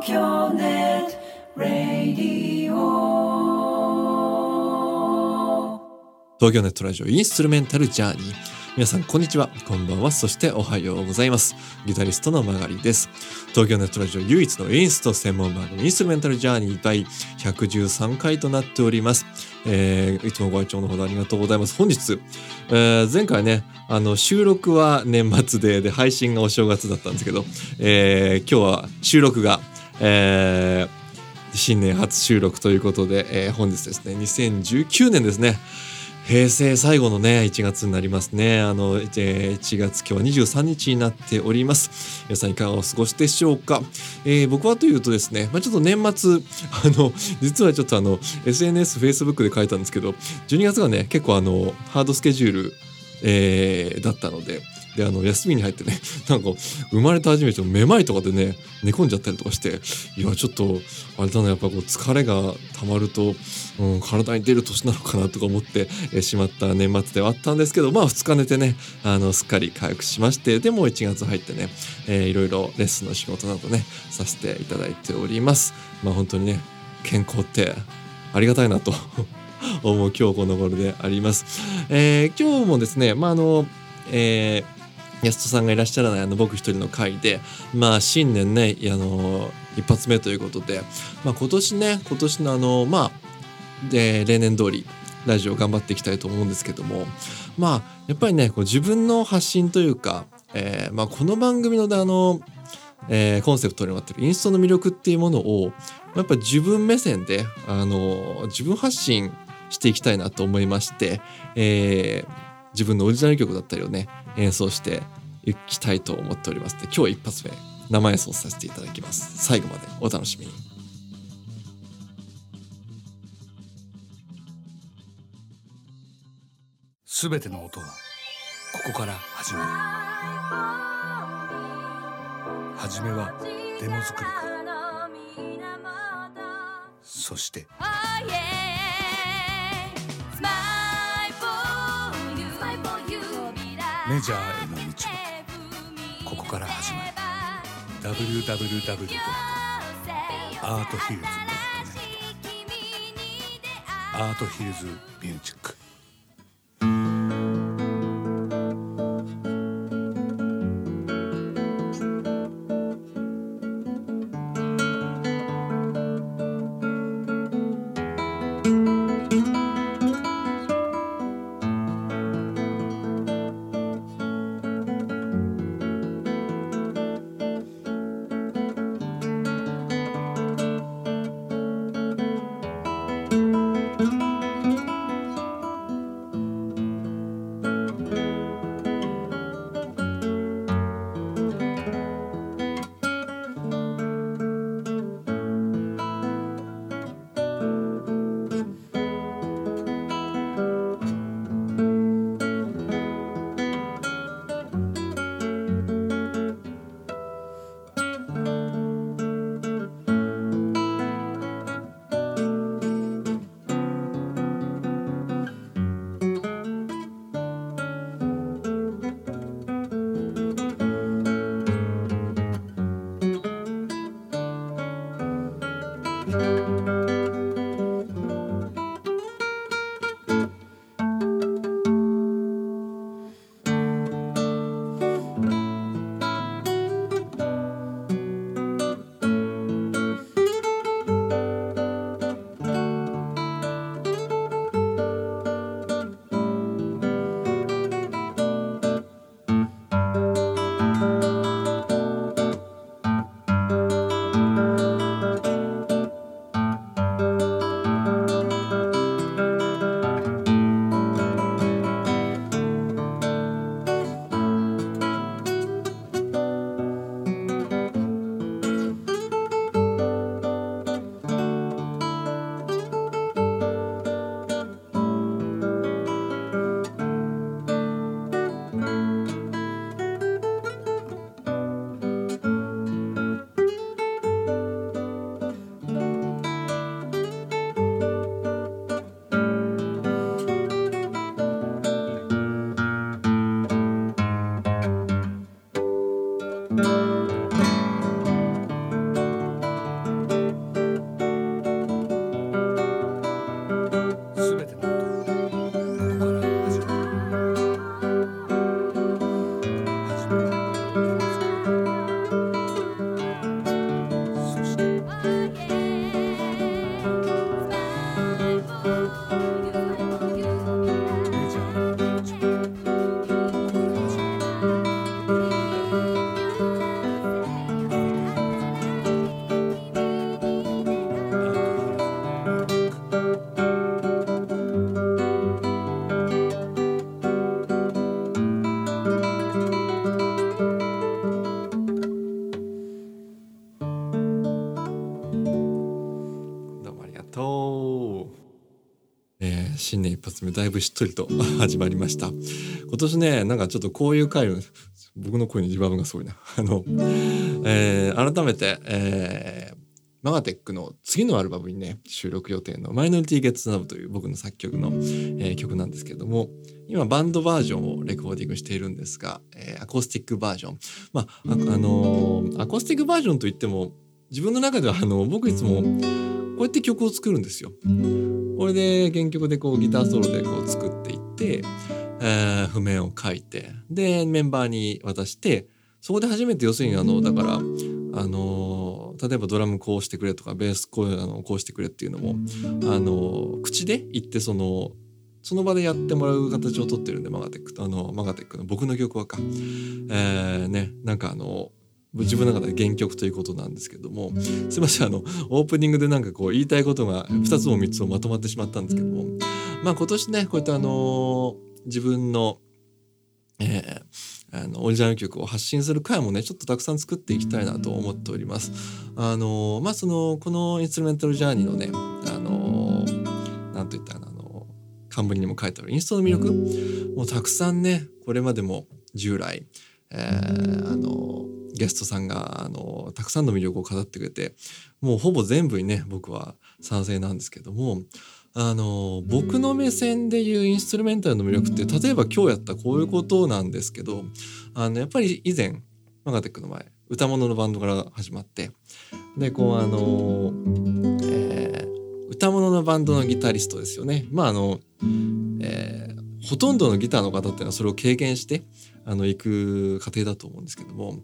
京ネットラディオ。東京ネットラジオインストゥルメンタルジャーニー。皆さんこんにちは、こんばんは、そしておはようございます。ギタリストのマガリです。東京ネットラジオ唯一のインスト専門番組インストゥルメンタルジャーニー第113回となっております。いつもご愛聴のほどありがとうございます。本日、前回ね収録は年末で配信がお正月だったんですけど、今日は収録が、新年初収録ということで、本日ですね2019年ですね、平成最後のね1月になりますね。1月今日は23日になっております。皆さんいかがお過ごしでしょうか。僕はというとですね、ちょっと年末実はちょっとSNS、Facebook で書いたんですけど、12月がね結構ハードスケジュール、だったので、休みに入ってね、なんか生まれた初めてめまいとかでね寝込んじゃったりとかして、いやちょっとあれだな、やっぱこう疲れが溜まると、体に出る年なのかなとか思ってしまった年末ではあったんですけど、2日寝てねすっかり回復しまして、でも1月入ってね、いろいろレッスンの仕事などねさせていただいております。本当にね健康ってありがたいなと思う今日この頃であります。今日もですねゲストさんがいらっしゃらない僕一人の回で、新年ね一発目ということで、今年の例年通りラジオ頑張っていきたいと思うんですけども、やっぱりねこう自分の発信というか、この番組のコンセプトになっているインストの魅力っていうものをやっぱ自分目線で自分発信していきたいなと思いまして、自分のオリジナル曲だったりをね演奏していきたいと思っておりますので、今日一発目生演奏させていただきます。最後までお楽しみに。 すべての音はここから始まる。はじめはデモ作りから、そしてメジャーへの道はここから始まる。 www.arthills.net アートヒルズミュージック。 新年一発目だいぶしっとりと始まりました。今年ねなんかちょっとこういう回を僕の声にリバーブがすごいな改めて、マガテックの次のアルバムにね収録予定のマイノリティゲッツナブという僕の作曲の、曲なんですけども、今バンドバージョンをレコーディングしているんですが、アコースティックバージョン、アコースティックバージョンといっても自分の中では僕いつもこうやって曲を作るんですよ。これで原曲でこうギターソロでこう作っていって、譜面を書いてでメンバーに渡して、そこで初めて要するにだから例えばドラムこうしてくれとかベースこうしてくれっていうのも口で言ってその場でやってもらう形をとってるんで、マガテックの僕の曲はなんか自分の中で原曲ということなんですけども、すいませんオープニングでなんかこう言いたいことが2つも3つもまとまってしまったんですけども、今年ねこうやって自分のオリジナル曲を発信する回もねちょっとたくさん作っていきたいなと思っております。このインストゥルメンタルジャーニーのねなんといった冠にも書いてあるインストの魅力もうたくさんね、これまでも従来、ゲストさんがたくさんの魅力を語ってくれて、もうほぼ全部にね僕は賛成なんですけども、僕の目線でいうインストゥルメンタルの魅力って例えば今日やったこういうことなんですけど、やっぱり以前マガテックの前歌物のバンドから始まってでこう歌物のバンドのギタリストですよね。ほとんどのギターの方っていうのはそれを経験して行く過程だと思うんですけども、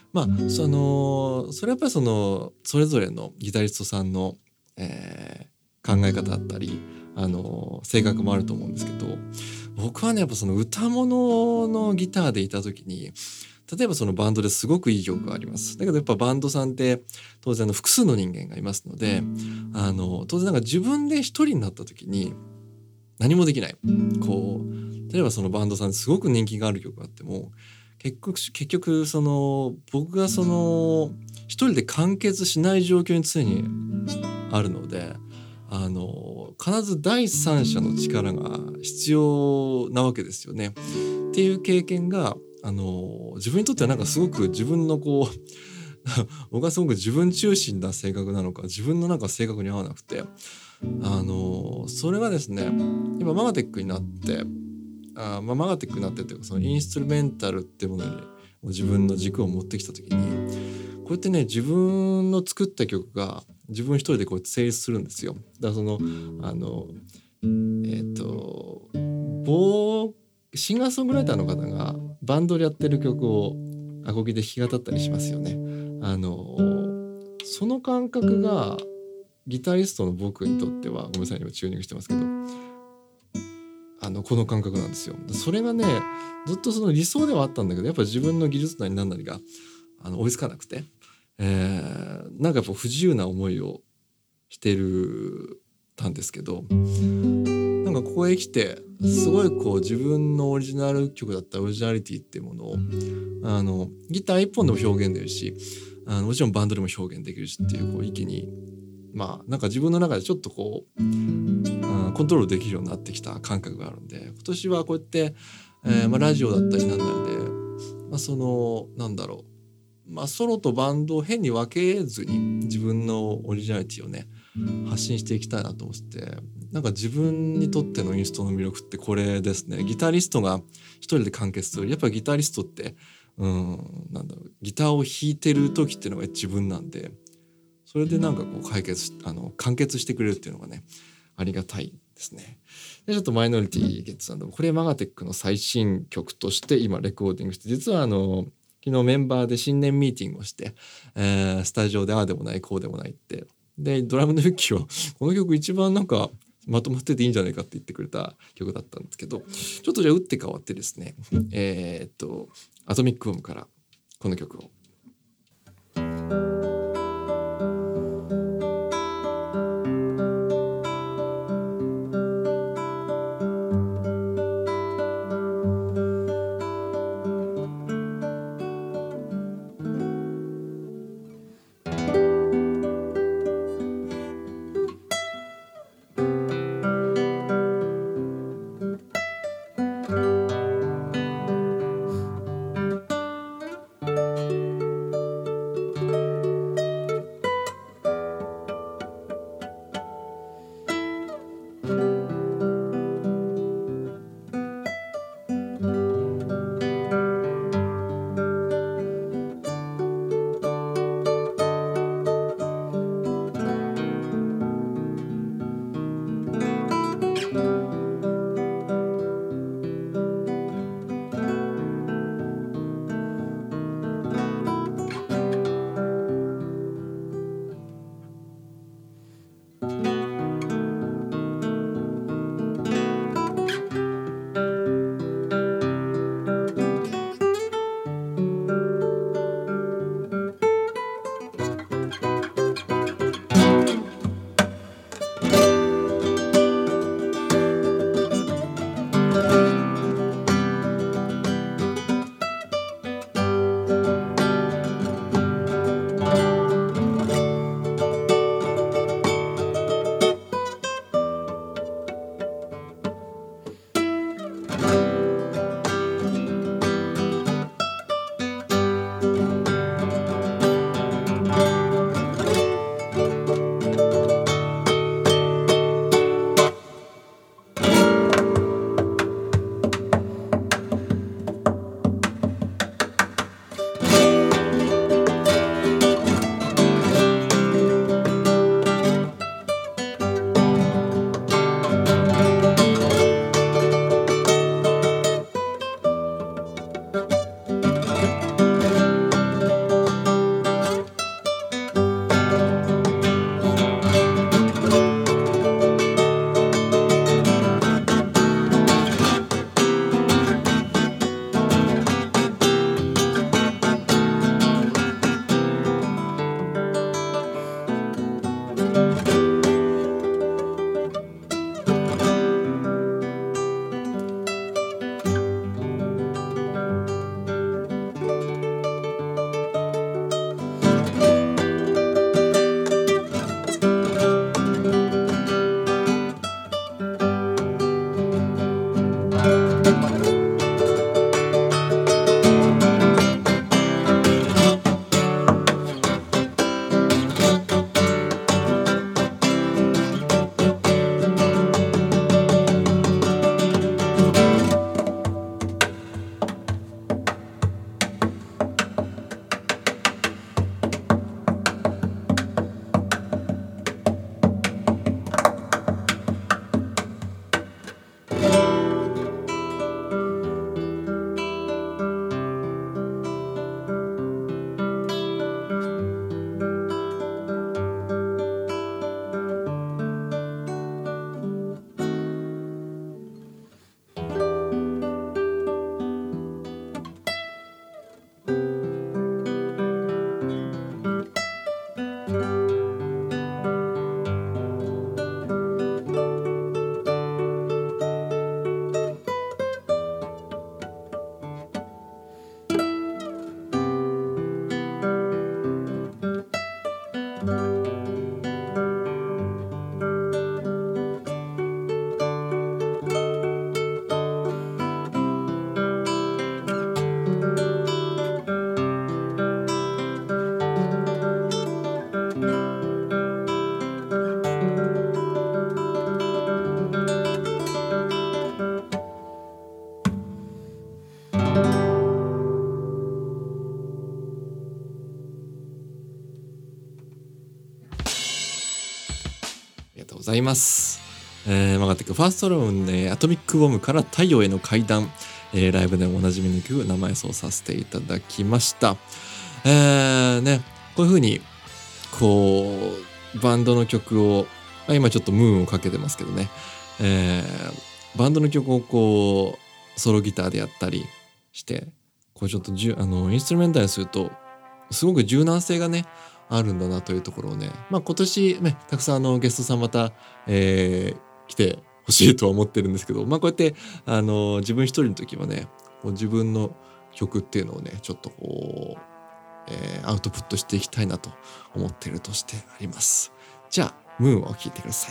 それはやっぱりそれぞれのギタリストさんの、考え方だったり性格もあると思うんですけど、僕はねやっぱその歌物のギターでいた時に、例えばそのバンドですごくいい曲があります。だけどやっぱバンドさんって当然複数の人間がいますので、当然なんか自分で一人になった時に何もできない。こう例えばそのバンドさんですごく人気がある曲があっても結局僕が一人で完結しない状況に常にあるので、必ず第三者の力が必要なわけですよね。っていう経験が自分にとってはなんかすごく自分の僕はすごく自分中心な性格なのか自分のなんか性格に合わなくて、それがですね今マガテックになってマガテックになってというかそのインストゥルメンタルっていうものに自分の軸を持ってきた時にこうやってね自分の作った曲が自分一人でこう成立するんですよ。だからシンガーソングライターの方がバンドでやってる曲をアコギで弾き語ったりしますよね。その感覚がギタリストの僕にとってはごめんなさい今チューニングしてますけどこの感覚なんですよ。それがねずっとその理想ではあったんだけどやっぱ自分の技術なり何なりが追いつかなくて、なんかやっぱ不自由な思いをしてたんですけど、なんかここへ来てすごいこう自分のオリジナル曲だったオリジナリティっていうものをギター一本でも表現できるしもちろんバンドでも表現できるしっていう一気になんか自分の中でちょっとコントロールできるようになってきた感覚があるんで、今年はこうやって、ラジオだったりなんなりで、なんだろうソロとバンドを変に分けずに自分のオリジナリティをね発信していきたいなと思って、なんか自分にとってのインストの魅力ってこれですね。ギタリストが一人で完結する、やっぱりギタリストってギターを弾いてる時っていうのが自分なんで、それでなんか完結してくれるっていうのがねありがたいですね。でちょっとマイノリティゲッツ&これマガテックの最新曲として今レコーディングして、実は昨日メンバーで新年ミーティングをして、スタジオでああでもないこうでもないってでドラムのユッキーはこの曲一番なんかまとまってていいんじゃないかって言ってくれた曲だったんですけど、ちょっとじゃあ打って変わってですねアトミックブームからこの曲をありがとうございます。マガテックファーストラウンド、アトミックボムから太陽への階段、ライブでもおなじみの曲生演奏させていただきました。ね、こういう風にこうバンドの曲を、今ちょっとムーンをかけてますけどね、バンドの曲をこうソロギターでやったりしてこうちょっとインストゥルメンタルにするとすごく柔軟性がねあるんだなというところをね、今年ねたくさんゲストさんまた、来てほしいとは思ってるんですけど、こうやって自分一人の時はねこう自分の曲っていうのをねちょっとこう、アウトプットしていきたいなと思っているとしてあります。じゃあムーンを聴いてください。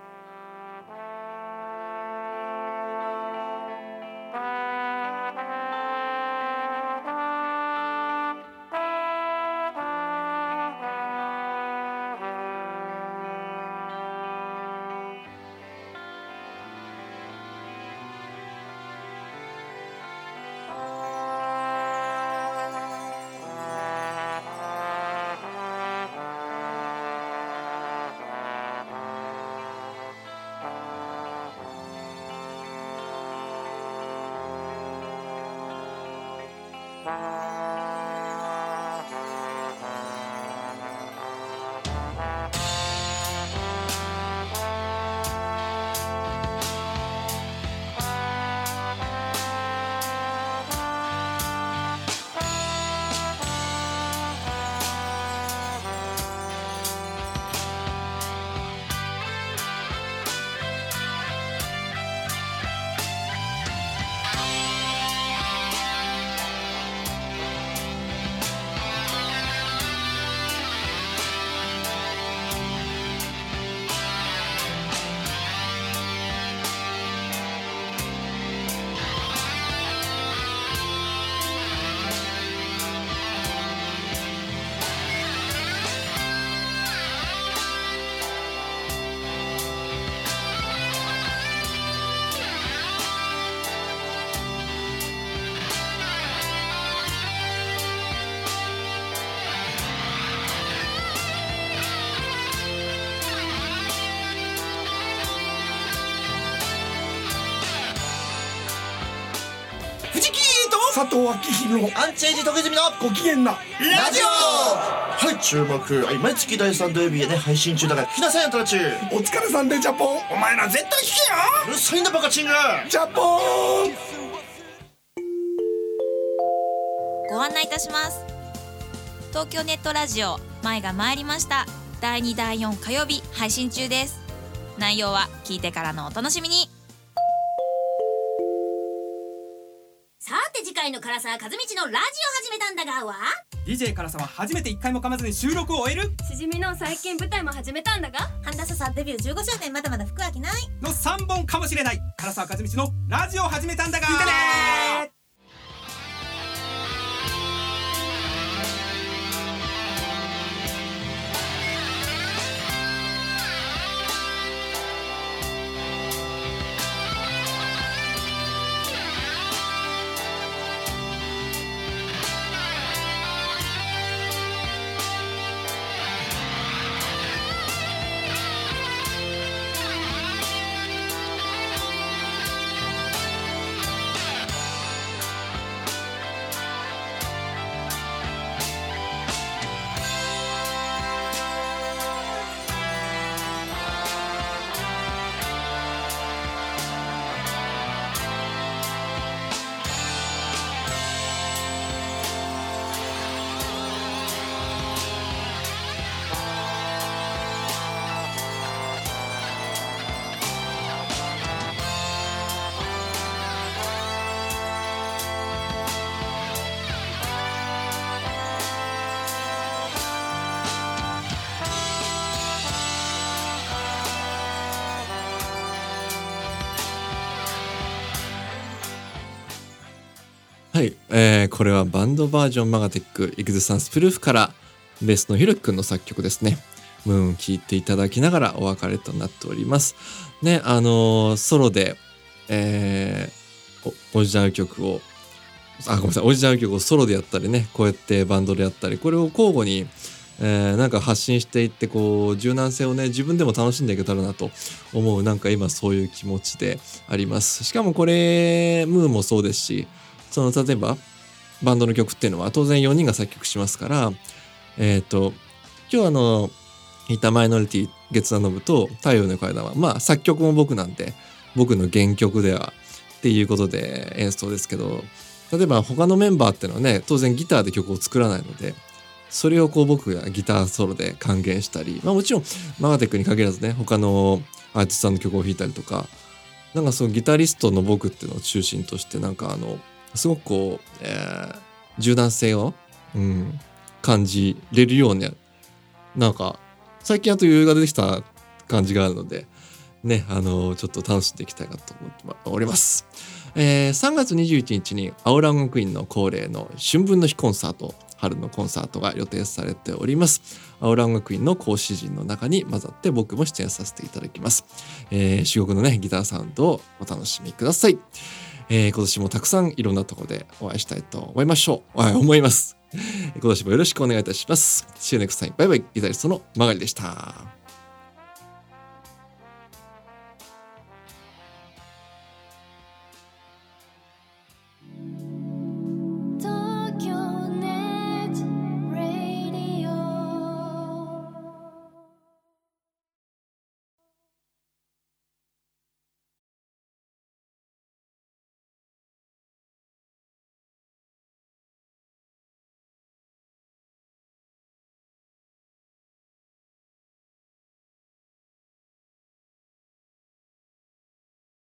佐藤明宏アンチエイジ時積のご機嫌なラジオ。はい、注目、毎月第3土曜日へね配信中だから聞きなさいよ、トラチ。 お疲れさんでジャポン。 お前ら絶対聞けよ。うるさいんだバカチンが。 ジャポン。 ご案内いたします。東京ネットラジオ前が参りました。第2第4火曜日配信中です。内容は聞いてからのお楽しみに。 さて次回の唐沢和道のラジオ始めたんだがは DJ 唐沢初めて1回も噛まずに収録を終えるしじみの最近舞台も始めたんだが半田さんデビュー15周年まだまだ服飽きないの3本かもしれない。唐沢和道のラジオ始めたんだが聞いてね。 これはバンドバージョンマガテックエグゼサンスプルーフからベースのひろきくんの作曲ですね。ムーン聴いていただきながらお別れとなっておりますね。ソロで、オリジナル曲をごめんなさい、オリジナル曲をソロでやったりね、こうやってバンドでやったり、これを交互に、なんか発信していって、こう柔軟性をね自分でも楽しんでいけたらなと思う、なんか今そういう気持ちであります。しかもこれムーンもそうですし、その例えばバンドの曲っていうのは当然4人が作曲しますから、今日ギターマイノリティ月田信と太陽の階段はまあ作曲も僕なんで、僕の原曲ではっていうことで演奏ですけど、例えば他のメンバーっていうのはね当然ギターで曲を作らないので、それをこう僕がギターソロで還元したり、まあもちろんマガテックに限らずね、他のアーティストさんの曲を弾いたりとか、なんかそのギタリストの僕っていうのを中心として、なんかすごくこう、柔軟性を、感じれるように、なんか最近余裕が出てきた感じがあるのでね、ちょっと楽しんでいきたいなと思っております。3月21日に青ランゴクイーンの恒例の春分の日コンサート、春のコンサートが予定されております。青ランゴクイーンの講師陣の中に混ざって僕も出演させていただきます。至極のねギターサウンドをお楽しみください。今年もたくさんいろんなところでお会いしたいと思います。今年もよろしくお願いいたします。See you next time. バイバイ。ギタリストの曲でした。